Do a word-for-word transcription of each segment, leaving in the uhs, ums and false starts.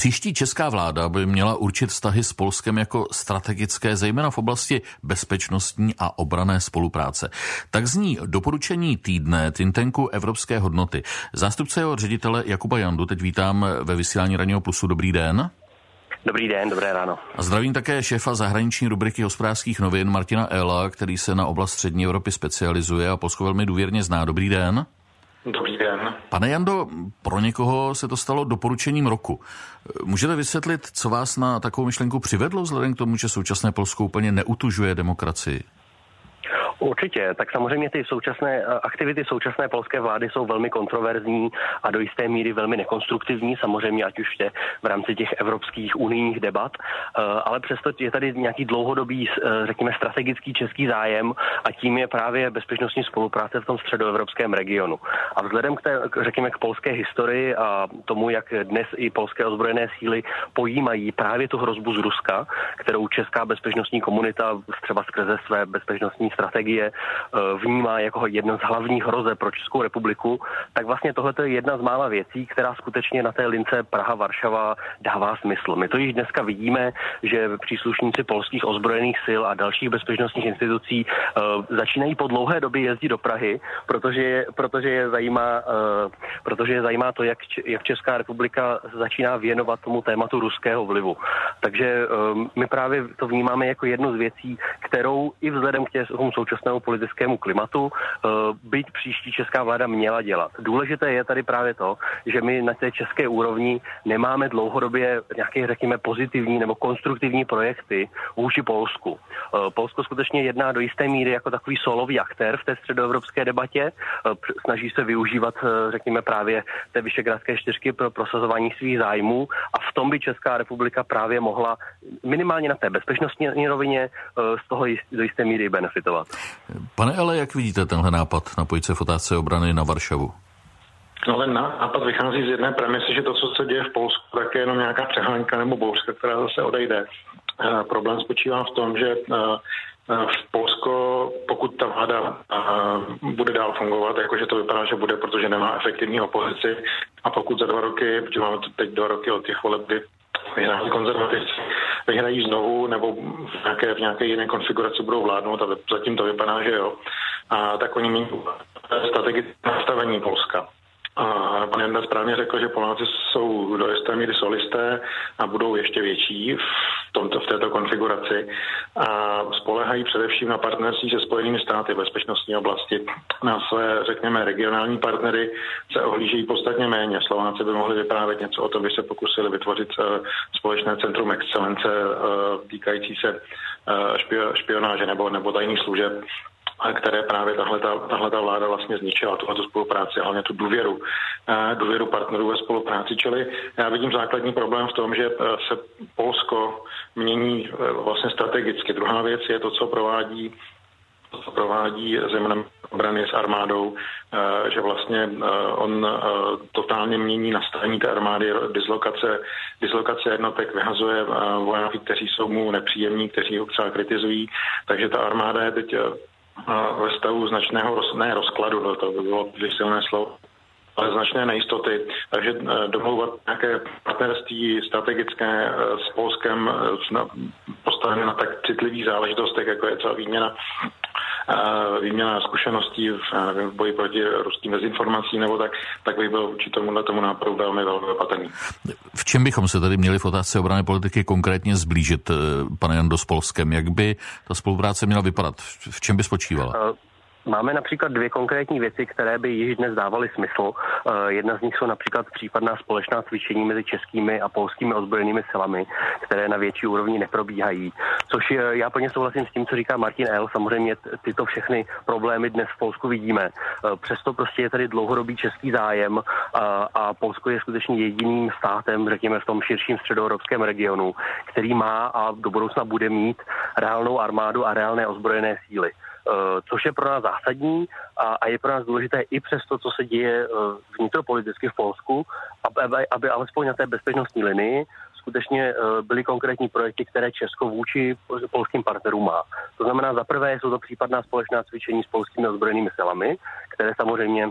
Příští česká vláda by měla určit vztahy s Polskem jako strategické, zejména v oblasti bezpečnostní a obranné spolupráce. Tak zní doporučení týdne think tanku Evropské hodnoty. Zástupce jeho ředitele Jakuba Jandu teď vítám ve vysílání Ranního plusu. Dobrý den. Dobrý den, dobré ráno. A zdravím také šéfa zahraniční rubriky Hospodářských novin Martina Ehla, který se na oblast střední Evropy specializuje a Polsko velmi důvěrně zná. Dobrý den. Dobrý den. Pane Jando, pro někoho se to stalo doporučením roku. Můžete vysvětlit, co vás na takovou myšlenku přivedlo, vzhledem k tomu, že současné Polsko úplně neutužuje demokracii? Určitě, tak samozřejmě ty současné aktivity současné polské vlády jsou velmi kontroverzní a do jisté míry velmi nekonstruktivní, samozřejmě ať už je v rámci těch evropských unijních debat, ale přesto je tady nějaký dlouhodobý, řekněme, strategický český zájem a tím je právě bezpečnostní spolupráce v tom středoevropském regionu. A vzhledem k té, řekněme, k polské historii a tomu, jak dnes i polské ozbrojené síly pojímají právě tu hrozbu z Ruska, kterou česká bezpečnostní komunita třeba skrze své bezpečnostní strategie vnímá jako jedno z hlavních hrozeb pro Českou republiku, tak vlastně tohle je jedna z mála věcí, která skutečně na té lince Praha-Varšava dává smysl. My to již dneska vidíme, že příslušníci polských ozbrojených sil a dalších bezpečnostních institucí uh, začínají po dlouhé době jezdit do Prahy, protože, protože, je, zajímá, uh, protože je zajímá to, jak, jak Česká republika začíná věnovat tomu tématu ruského vlivu. Takže uh, my právě to vnímáme jako jednu z věcí, kterou i vzhledem k tomu současnému politickému klimatu byť příští česká vláda měla dělat. Důležité je tady právě to, že my na té české úrovni nemáme dlouhodobě nějaké, řekněme, pozitivní nebo konstruktivní projekty vůči Polsku. Polsko skutečně jedná do jisté míry jako takový solový aktér v té středoevropské debatě. Snaží se využívat, řekněme, právě té Visegrádské čtyřky pro prosazování svých zájmů a v tom by Česká republika právě mohla minimálně na té bezpečnostní rovině z toho do jisté míry benefitovat. Pane Ele, jak vidíte tenhle nápad napojit se v otázce obrany na Varšavu? No ten nápad vychází z jedné premisy, že to, co se děje v Polsku, tak je jenom nějaká přehánka nebo bouřka, která zase odejde. E, problém spočívá v tom, že e, v Polsko, pokud ta vláda e, bude dál fungovat, jakože to vypadá, že bude, protože nemá efektivní opozici, a pokud za dva roky, protože máme teď dva roky od těch voleb, kdy vyhráli konzervativci, vyhrají znovu nebo v nějaké, v nějaké jiné konfiguraci budou vládnout a zatím to vypadá, že jo. A tak oni mění strategické nastavení Polska. A pan Janda správně řekl, že Poláci jsou do jisté míry solisté a budou ještě větší v, tomto, v této konfiguraci a spoléhají především na partnerství se Spojenými státy v bezpečnostní oblasti. Na své, řekněme, regionální partnery se ohlížejí podstatně méně. Slováci by mohli vyprávět něco o tom, by se pokusili vytvořit společné centrum excelence týkající se špionáže nebo, nebo tajných služeb, které právě tahle ta vláda vlastně zničila, tuhletu spolupráci, hlavně tu důvěru, důvěru partnerů ve spolupráci. Čili já vidím základní problém v tom, že se Polsko mění vlastně strategicky. Druhá věc je to, co provádí co provádí země obrany s armádou, že vlastně on totálně mění nastavení té armády, dislokace, dislokace jednotek, vyhazuje vojáky, kteří jsou mu nepříjemní, kteří ho třeba kritizují, takže ta armáda je teď ve stavu značného roz, ne rozkladu, to by bylo silné slovo, ale značné nejistoty. Takže domlouvat nějaké partnerství strategické s Polskem postavené na tak citlivých záležitostech, jako je třeba výměna výměna zkušeností v, nevím, v boji proti ruským dezinformacím nebo tak, tak bych byl vůči tomuhle tomu nápadu velmi, velmi opatrný. V čem bychom se tady měli v otázce obranné politiky konkrétně zblížit, pane Jando, s Polskem? Jak by ta spolupráce měla vypadat? V čem by spočívala? Uh... Máme například dvě konkrétní věci, které by již dnes dávaly smysl. Jedna z nich jsou například případná společná cvičení mezi českými a polskými ozbrojenými silami, které na větší úrovni neprobíhají. Což já plně souhlasím s tím, co říká Martin Ehl. Samozřejmě tyto všechny problémy dnes v Polsku vidíme. Přesto prostě je tady dlouhodobý český zájem a, a Polsko je skutečně jediným státem, řekněme, v tom širším středoevropském regionu, který má a do budoucna bude mít reálnou armádu a reálné ozbrojené síly. Což je pro nás zásadní a, a je pro nás důležité i přes to, co se děje vnitropoliticky v Polsku, aby, aby alespoň na té bezpečnostní linii skutečně byly konkrétní projekty, které Česko vůči polským partnerům má. To znamená, za prvé jsou to případná společná cvičení s polskými ozbrojenými silami, které samozřejmě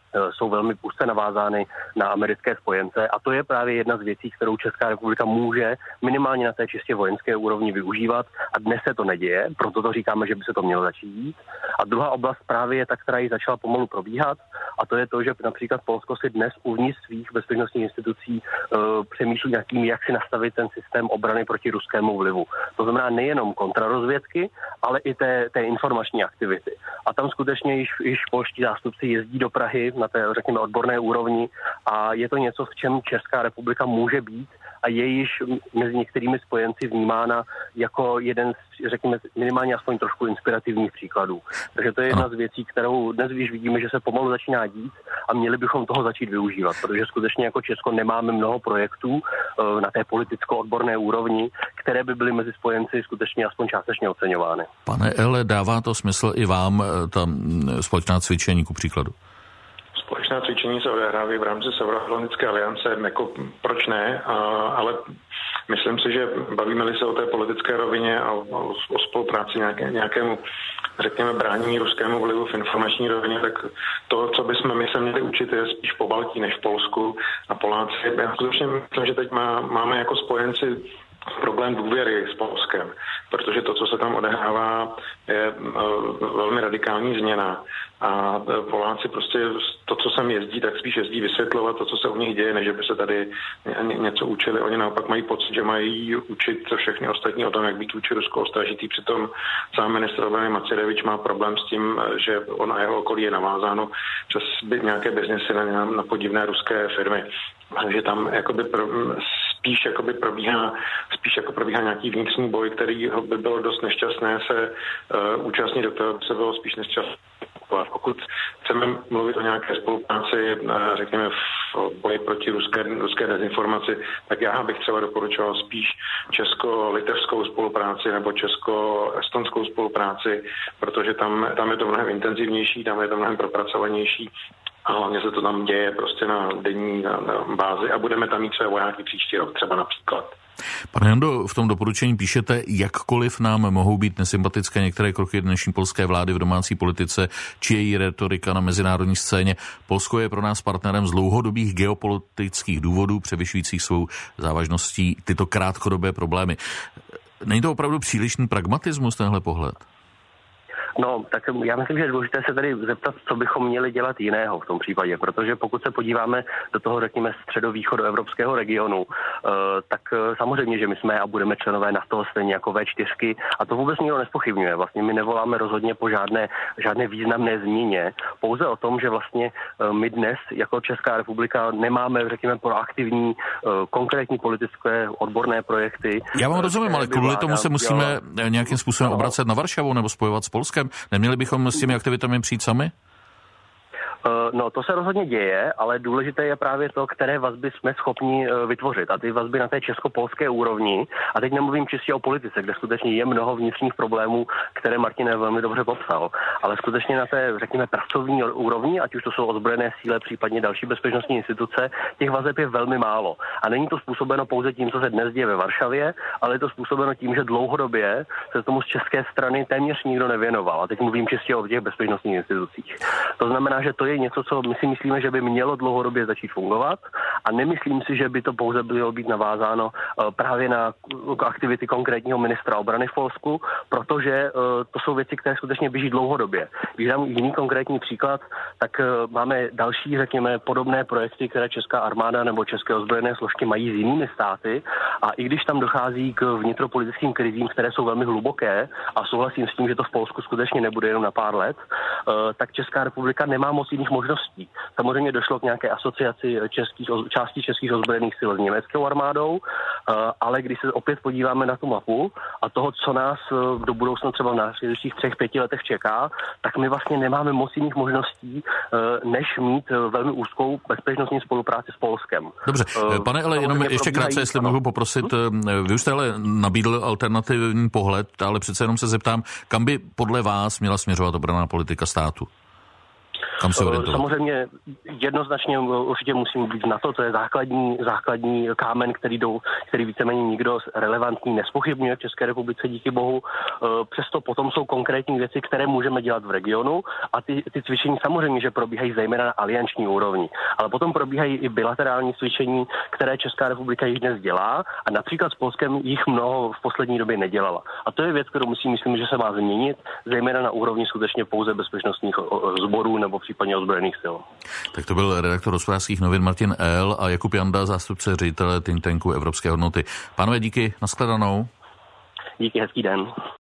jsou velmi úzce navázány na americké spojence a to je právě jedna z věcí, kterou Česká republika může minimálně na té čistě vojenské úrovni využívat a dnes se to neděje, proto to říkáme, že by se to mělo začít dít. A druhá oblast právě je ta, která ji začala pomalu probíhat a to je to, že například Polsko si dnes uvnitř svých bezpečnostních institucí uh, přemýšlí nad tím, jak si nastavit ten systém obrany proti ruskému vlivu. To znamená nejenom kontrarozvědky, ale i té, té informační aktivity. A tam skutečně již, již polští zástupci jezdí do Prahy na té, řekněme, odborné úrovni a je to něco, v čem Česká republika může být a je již mezi některými spojenci vnímána jako jeden z, řekněme, minimálně aspoň trošku inspirativních příkladů. Takže to je jedna z věcí, kterou dnes již vidíme, že se pomalu začíná dít a měli bychom toho začít využívat, protože skutečně jako Česko nemáme mnoho projektů na té politicko-odborné úrovni, které by byly mezi spojenci skutečně aspoň částečně oceňovány. Pane Ele, dává to smysl i vám, ta společná cvičení, ku příkladu? Společná cvičení se odehrávají v rámci Severoatlantické aliance, jako proč ne, a, ale myslím si, že bavíme-li se o té politické rovině a o, o spolupráci nějaké, nějakému, řekněme, bránění ruskému vlivu v informační rovině, tak to, co bychom my se měli učit, je spíš po Baltí než v Polsku a Poláci. Já skutečně myslím, že teď má, máme jako spojenci problém důvěry s Polskem, protože to, co se tam odehrává, je uh, velmi radikální změna. A Poláci prostě to, co sem jezdí, tak spíš jezdí vysvětlovat to, co se u nich děje, než by se tady něco učili. Oni naopak mají pocit, že mají učit všechny ostatní o tom, jak být vůči Rusku ostražitý. Přitom sám ministr obrany Macirevič má problém s tím, že on a jeho okolí je navázáno přes nějaké biznesy na, na podivné ruské firmy. Takže tam jakoby pro, spíš jakoby probíhá, spíš jako probíhá nějaký vnitřní boj, který by bylo dost nešťastné se uh, účastnit, do kterého by se bylo spíš nešťastné. Pokud chceme mluvit o nějaké spolupráci, řekněme v boji proti ruské, ruské dezinformaci, tak já bych třeba doporučoval spíš česko-litevskou spolupráci nebo česko-estonskou spolupráci, protože tam, tam je to mnohem intenzivnější, tam je to mnohem propracovanější. A hlavně se to tam děje prostě na denní na, na bázi a budeme tam mít své vojáky příští rok třeba například. Pane Jando, v tom doporučení píšete, jakkoliv nám mohou být nesympatické některé kroky dnešní polské vlády v domácí politice či její retorika na mezinárodní scéně. Polsko je pro nás partnerem z dlouhodobých geopolitických důvodů, převyšujících svou závažností tyto krátkodobé problémy. Není to opravdu přílišný pragmatismus, tenhle pohled? No, tak já myslím, že je důležité se tady zeptat, co bychom měli dělat jiného v tom případě, protože pokud se podíváme do toho, řekněme, středovýchodu evropského regionu, tak samozřejmě, že my jsme a budeme členové na toho stejně jako vé čtyři a to vůbec nikdo nespochybňuje. Vlastně my nevoláme rozhodně po žádné, žádné významné změně, pouze o tom, že vlastně my dnes jako Česká republika nemáme, řekněme, proaktivní, konkrétní politické odborné projekty. Já vám rozumím, ale kvůli tomu se musíme nějakým způsobem obracet na Varšavu nebo spojovat s Polskem. Neměli bychom s těmi aktivitami přijít sami? No, to se rozhodně děje, ale důležité je právě to, které vazby jsme schopni vytvořit. A ty vazby na té česko-polské úrovni, a teď nemluvím čistě o politice, kde skutečně je mnoho vnitřních problémů, které Martin velmi dobře popsal, ale skutečně na té, řekněme, pracovní úrovni, ať už to jsou ozbrojené síly, případně další bezpečnostní instituce, těch vazeb je velmi málo. A není to způsobeno pouze tím, co se dnes děje ve Varšavě, ale je to způsobeno tím, že dlouhodobě se tomu z české strany téměř nikdo nevěnoval. A teď mluvím čistě o těch bezpečnostních institucích. To znamená, že to je něco, co my si myslíme, že by mělo dlouhodobě začít fungovat a nemyslím si, že by to pouze bylo být navázáno právě na aktivity konkrétního ministra obrany v Polsku, protože to jsou věci, které skutečně běží dlouhodobě. Když dám jiný konkrétní příklad, tak máme další, řekněme, podobné projekty, které česká armáda nebo české ozbrojené složky mají s jinými státy a i když tam dochází k vnitropolitickým krizím, které jsou velmi hluboké a souhlasím s tím, že to v Polsku skutečně nebude jenom na pár let, tak Česká republika nemá moc jiných možností. Samozřejmě došlo k nějaké asociaci českých, částí českých ozbrojených sil s německou armádou, ale když se opět podíváme na tu mapu a toho, co nás do budoucna třeba v následujících třech, pěti letech čeká, tak my vlastně nemáme moc jiných možností, než mít velmi úzkou bezpečnostní spolupráci s Polskem. Dobře, pane, ale jenom ještě krátce, jestli mohu poprosit, vy už jste ale nabídl alternativní pohled, ale přece jenom se zeptám, kam by podle vás měla směřovat obranná politika státu? Kam se orientovat? Samozřejmě jednoznačně určitě musíme být na to, to je základní, základní kámen, který, jdou, který víceméně nikdo relevantní nespochybňuje v České republice, díky bohu. Přesto potom jsou konkrétní věci, které můžeme dělat v regionu a ty, ty cvičení samozřejmě, že probíhají zejména na alianční úrovni, ale potom probíhají i bilaterální cvičení, které Česká republika již dnes dělá a například s Polskem jich mnoho v poslední době nedělala. A to je věc, kterou musím myslím, že se má změnit, zejména na úrovni skutečně pouze bezpečnostních sborů nebo případně ozbrojených sil. Tak to byl redaktor Hospodářských novin Martin Ehl a Jakub Janda, zástupce ředitele think tanku Evropské hodnoty. Pánové, díky, nashledanou. Díky, hezký den.